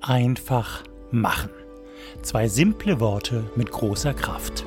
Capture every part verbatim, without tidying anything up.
Einfach machen. Zwei simple Worte mit großer Kraft.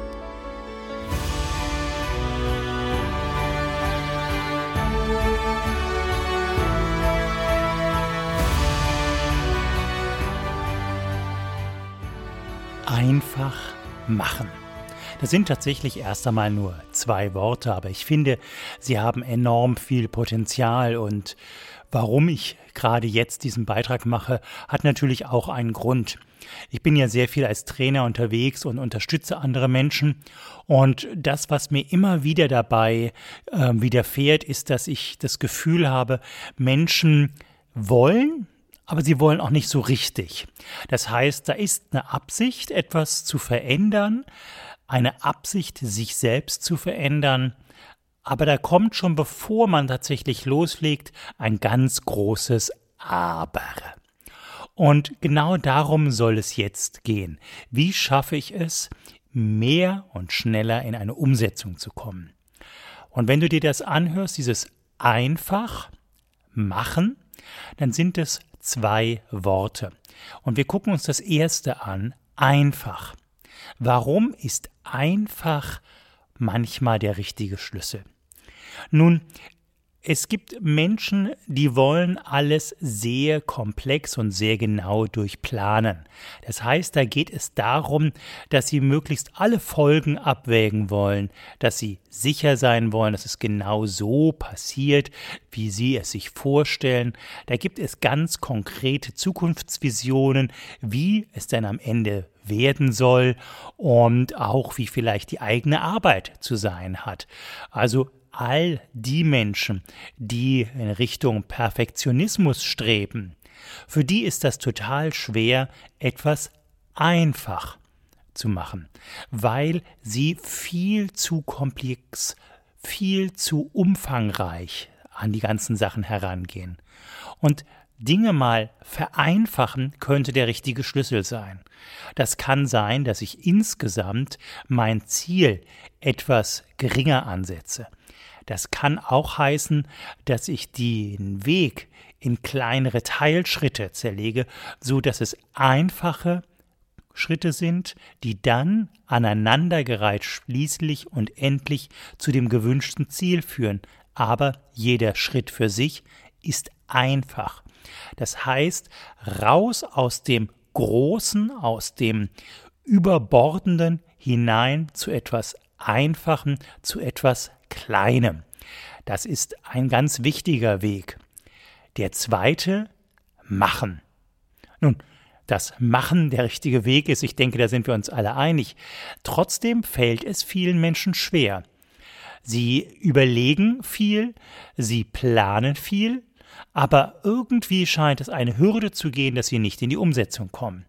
Einfach machen. Das sind tatsächlich erst einmal nur zwei Worte, aber ich finde, sie haben enorm viel Potenzial und warum ich gerade jetzt diesen Beitrag mache, hat natürlich auch einen Grund. Ich bin ja sehr viel als Trainer unterwegs und unterstütze andere Menschen und das, was mir immer wieder dabei äh, widerfährt, ist, dass ich das Gefühl habe, Menschen wollen, aber sie wollen auch nicht so richtig. Das heißt, da ist eine Absicht, etwas zu verändern, eine Absicht, sich selbst zu verändern, aber da kommt schon, bevor man tatsächlich loslegt, ein ganz großes Aber. Und genau darum soll es jetzt gehen. Wie schaffe ich es, mehr und schneller in eine Umsetzung zu kommen? Und wenn du dir das anhörst, dieses einfach machen, dann sind es zwei Worte. Und wir gucken uns das erste an, einfach. Warum ist einfach manchmal der richtige Schlüssel? Nun, es gibt Menschen, die wollen alles sehr komplex und sehr genau durchplanen. Das heißt, da geht es darum, dass sie möglichst alle Folgen abwägen wollen, dass sie sicher sein wollen, dass es genau so passiert, wie sie es sich vorstellen. Da gibt es ganz konkrete Zukunftsvisionen, wie es dann am Ende werden soll und auch wie vielleicht die eigene Arbeit zu sein hat. Also all die Menschen, die in Richtung Perfektionismus streben, für die ist das total schwer, etwas einfach zu machen, weil sie viel zu komplex, viel zu umfangreich an die ganzen Sachen herangehen. Und Dinge mal vereinfachen könnte der richtige Schlüssel sein. Das kann sein, dass ich insgesamt mein Ziel etwas geringer ansetze. Das kann auch heißen, dass ich den Weg in kleinere Teilschritte zerlege, so dass es einfache Schritte sind, die dann aneinandergereiht schließlich und endlich zu dem gewünschten Ziel führen. Aber jeder Schritt für sich ist einfach. Das heißt, raus aus dem Großen, aus dem Überbordenden hinein zu etwas Einfachen, zu etwas Kleinem. Das ist ein ganz wichtiger Weg. Der zweite, machen. Nun, dass Machen der richtige Weg ist, ich denke, da sind wir uns alle einig. Trotzdem fällt es vielen Menschen schwer. Sie überlegen viel, sie planen viel, aber irgendwie scheint es eine Hürde zu gehen, dass sie nicht in die Umsetzung kommen.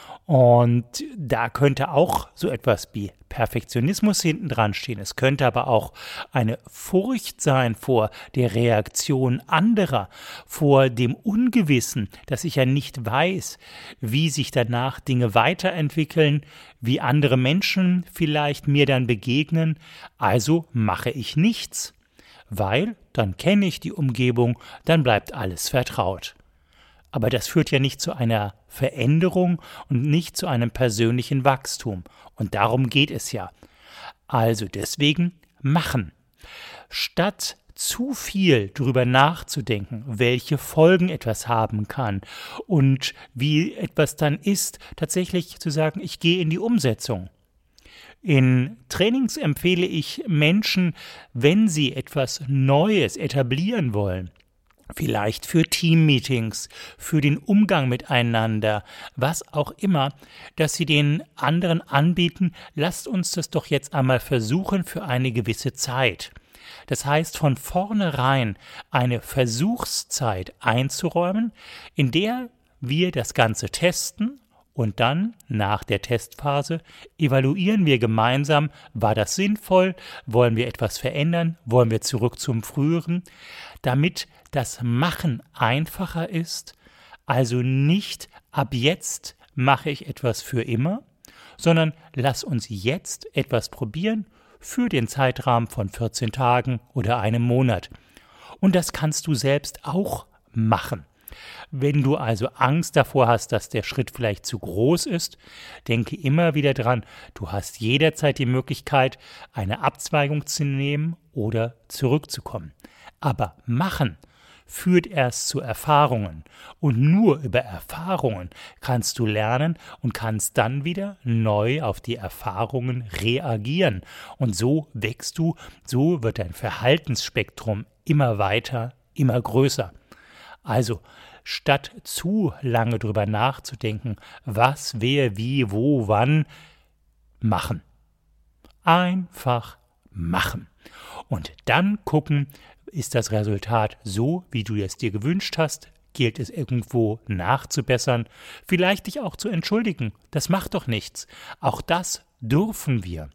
Und da könnte auch so etwas wie Perfektionismus hinten dran stehen. Es könnte aber auch eine Furcht sein vor der Reaktion anderer, vor dem Ungewissen, dass ich ja nicht weiß, wie sich danach Dinge weiterentwickeln, wie andere Menschen vielleicht mir dann begegnen. Also mache ich nichts, weil dann kenne ich die Umgebung, dann bleibt alles vertraut. Aber das führt ja nicht zu einer Veränderung und nicht zu einem persönlichen Wachstum. Und darum geht es ja. Also deswegen machen. Statt zu viel darüber nachzudenken, welche Folgen etwas haben kann und wie etwas dann ist, tatsächlich zu sagen, ich gehe in die Umsetzung. In Trainings empfehle ich Menschen, wenn sie etwas Neues etablieren wollen, vielleicht für Teammeetings, für den Umgang miteinander, was auch immer, dass sie den anderen anbieten, lasst uns das doch jetzt einmal versuchen für eine gewisse Zeit. Das heißt, von vornherein eine Versuchszeit einzuräumen, in der wir das Ganze testen und dann, nach der Testphase, evaluieren wir gemeinsam, war das sinnvoll, wollen wir etwas verändern, wollen wir zurück zum Früheren, damit das Machen einfacher ist, also nicht ab jetzt mache ich etwas für immer, sondern lass uns jetzt etwas probieren für den Zeitrahmen von vierzehn Tagen oder einem Monat. Und das kannst du selbst auch machen. Wenn du also Angst davor hast, dass der Schritt vielleicht zu groß ist, denke immer wieder dran, du hast jederzeit die Möglichkeit, eine Abzweigung zu nehmen oder zurückzukommen. Aber machen führt erst zu Erfahrungen und nur über Erfahrungen kannst du lernen und kannst dann wieder neu auf die Erfahrungen reagieren. Und so wächst du, so wird dein Verhaltensspektrum immer weiter, immer größer. Also, statt zu lange drüber nachzudenken, was, wer, wie, wo, wann, machen. Einfach machen. Und dann gucken, ist das Resultat so, wie du es dir gewünscht hast? Gilt es irgendwo nachzubessern? Vielleicht dich auch zu entschuldigen. Das macht doch nichts. Auch das dürfen wir.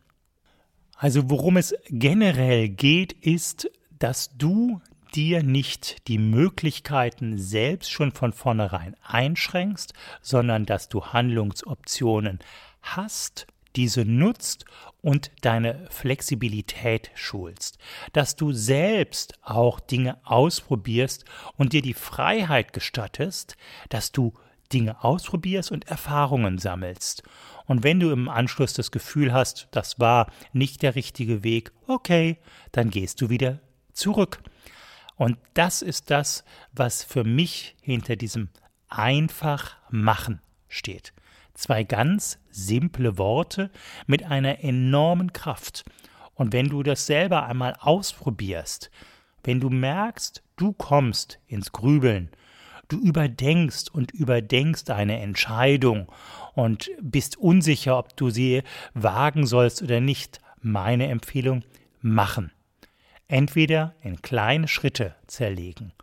Also worum es generell geht, ist, dass du dir nicht die Möglichkeiten selbst schon von vornherein einschränkst, sondern dass du Handlungsoptionen hast, diese nutzt und deine Flexibilität schulst, dass du selbst auch Dinge ausprobierst und dir die Freiheit gestattest, dass du Dinge ausprobierst und Erfahrungen sammelst. Und wenn du im Anschluss das Gefühl hast, das war nicht der richtige Weg, okay, dann gehst du wieder zurück. Und das ist das, was für mich hinter diesem einfach machen steht. Zwei ganz simple Worte mit einer enormen Kraft. Und wenn du das selber einmal ausprobierst, wenn du merkst, du kommst ins Grübeln, du überdenkst und überdenkst eine Entscheidung und bist unsicher, ob du sie wagen sollst oder nicht, meine Empfehlung, machen. Entweder in kleine Schritte zerlegen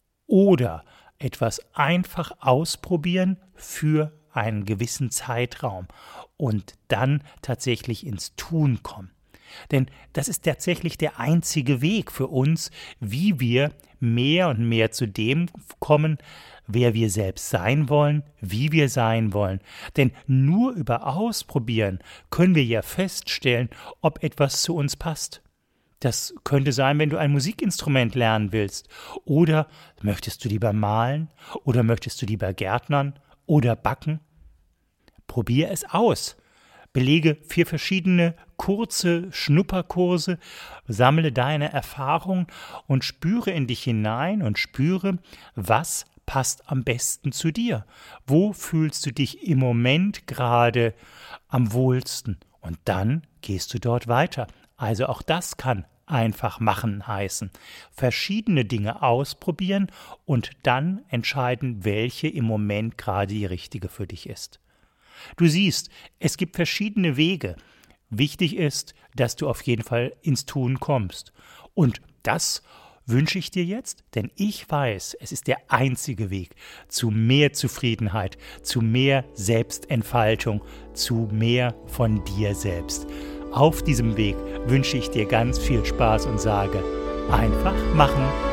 oder etwas einfach ausprobieren für einen gewissen Zeitraum und dann tatsächlich ins Tun kommen. Denn das ist tatsächlich der einzige Weg für uns, wie wir mehr und mehr zu dem kommen, wer wir selbst sein wollen, wie wir sein wollen. Denn nur über Ausprobieren können wir ja feststellen, ob etwas zu uns passt. Das könnte sein, wenn du ein Musikinstrument lernen willst. Oder möchtest du lieber malen? Oder möchtest du lieber gärtnern? Oder backen? Probier es aus. Belege vier verschiedene kurze Schnupperkurse, sammle deine Erfahrung und spüre in dich hinein und spüre, was passt am besten zu dir. Wo fühlst du dich im Moment gerade am wohlsten? Und dann gehst du dort weiter. Also auch das kann einfach machen heißen. Verschiedene Dinge ausprobieren und dann entscheiden, welche im Moment gerade die richtige für dich ist. Du siehst, es gibt verschiedene Wege. Wichtig ist, dass du auf jeden Fall ins Tun kommst. Und das wünsche ich dir jetzt, denn ich weiß, es ist der einzige Weg zu mehr Zufriedenheit, zu mehr Selbstentfaltung, zu mehr von dir selbst. Auf diesem Weg wünsche ich dir ganz viel Spaß und sage, einfach machen.